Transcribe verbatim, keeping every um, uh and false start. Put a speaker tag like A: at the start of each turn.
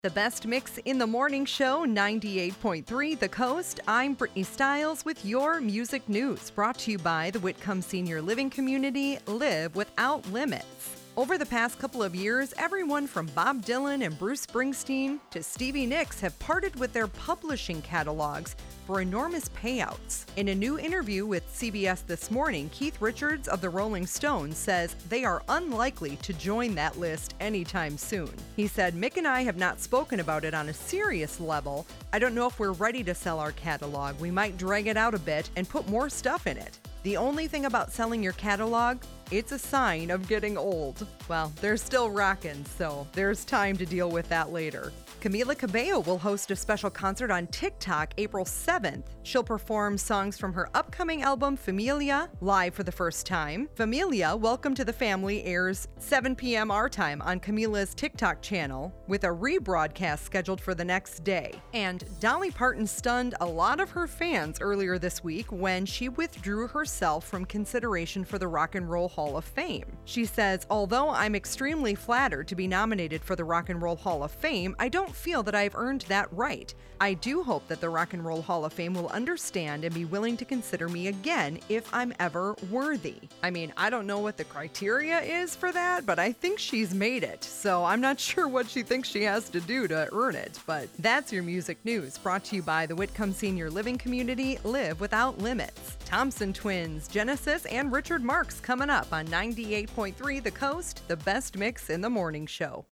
A: The best mix in the morning show, ninety-eight point three The Coast. I'm Brittany Stiles with your music news, brought to you by the Whitcomb Senior Living Community, Live Without Limits. Over the past couple of years, everyone from Bob Dylan and Bruce Springsteen to Stevie Nicks have parted with their publishing catalogs for enormous payouts. In a new interview with C B S This Morning, Keith Richards of the Rolling Stones says they are unlikely to join that list anytime soon. He said, "Mick and I have not spoken about it on a serious level. I don't know if we're ready to sell our catalog. We might drag it out a bit and put more stuff in it. The only thing about selling your catalog, it's a sign of getting old." Well, they're still rockin', so there's time to deal with that later. Camila Cabello will host a special concert on TikTok April seventh. She'll perform songs from her upcoming album Familia live for the first time. Familia, Welcome to the Family, airs seven p.m. our time on Camila's TikTok channel, with a rebroadcast scheduled for the next day. And Dolly Parton stunned a lot of her fans earlier this week when she withdrew herself from consideration for the Rock and Roll Hall of Fame. She says, "Although I'm extremely flattered to be nominated for the Rock and Roll Hall of Fame, I don't feel that I've earned that right. I do hope that the Rock and Roll Hall of Fame will understand and be willing to consider me again if I'm ever worthy." I mean, I don't know what the criteria is for that, but I think she's made it, so I'm not sure what she thinks she has to do to earn it. But that's your music news, brought to you by the Whitcomb Senior Living Community, Live Without Limits. Thompson Twins, Genesis, and Richard Marx coming up on ninety-eight point three The Coast, the best mix in the morning show.